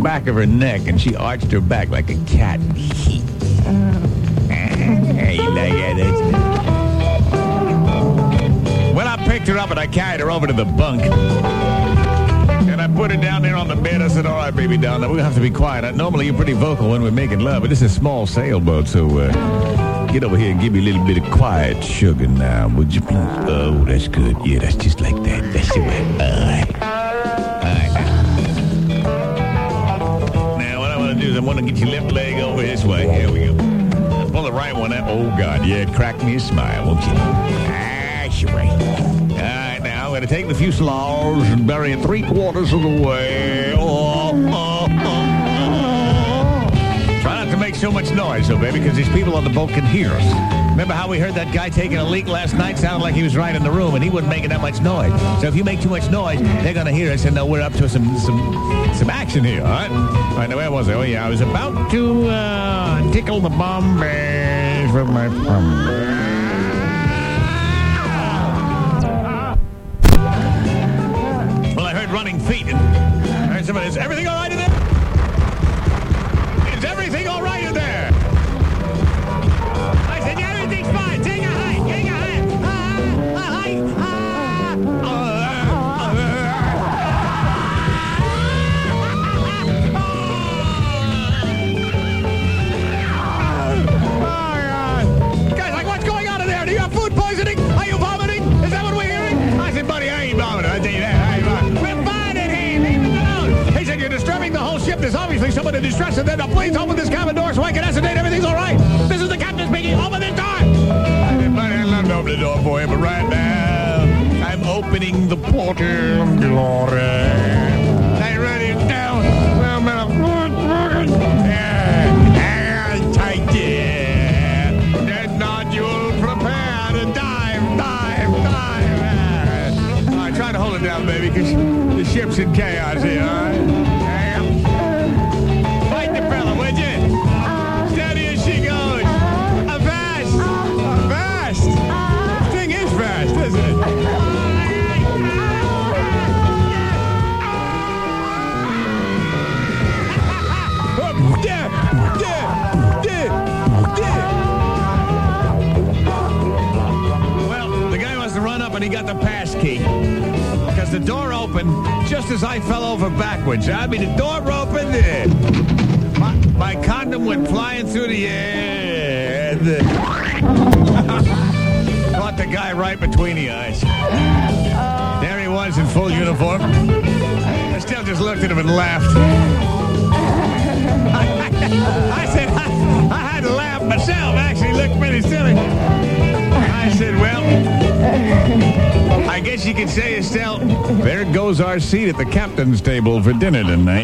back of her neck, and she arched her back like a cat. Hey, like that. Well, I picked her up and I carried her over to the bunk. And I put her down there on the bed. I said, all right, baby, down there. We're going to have to be quiet. Normally, you're pretty vocal when we're making love, but this is a small sailboat, so get over here and give me a little bit of quiet sugar now, would you please? Oh, that's good. Yeah, that's just like that. That's the way. All right. Now, what I want to do is I want to get your left leg over this way. Here we go. Pull the right one out. Oh, God. Yeah, crack me a smile, won't you? That's right. All right, now I'm going to take the fuselage and bury it 3/4 of the way. Try not to make so much noise, though, baby, because these people on the boat can hear us. Remember how we heard that guy taking a leak last night? Sounded like he was right in the room, and he wasn't making that much noise. So if you make too much noise, they're going to hear us and know we're up to some action here, all right? All right, now where was I? Oh, yeah, I was about to tickle the Bombay from my thumb. Well, I heard running feet, and I heard somebody, is everything all right in there? Is everything all right in there? I said, yeah, everything's fine. Take a hike. Take a hike. Guys, like, what's going on in there? Do you have food poisoning? Are you vomiting? Is that what we're hearing? I said, buddy, I ain't vomiting. I tell you that. I ain't vomiting. We're fine in here. Leave me alone. He said, you're disturbing the whole ship. There's obviously someone in distress. And then please open this cabin door so I can ascertain everything's all right. This is the captain speaking. Open this door. I said, buddy, I'd love to open the door for you, but right now, I'm opening the portal of glory. I run it down. Well, tight there. That nodule, prepare to dive. All right, try to hold it down, baby, because the ship's in chaos here, all right? Fight the fella, would you? Steady as she goes. Avast! This thing is fast, isn't it? Well, the guy must have run up and he got the pass key. Because the door opened just as I fell over backwards. I mean, the door opened. My condom went flying through the air. Caught the guy right between the eyes. There he was in full uniform. I still just looked at him and laughed. I said, I had to laugh myself. Actually, looked pretty silly. I said, well, I guess you could say, Estelle, there goes our seat at the captain's table for dinner tonight.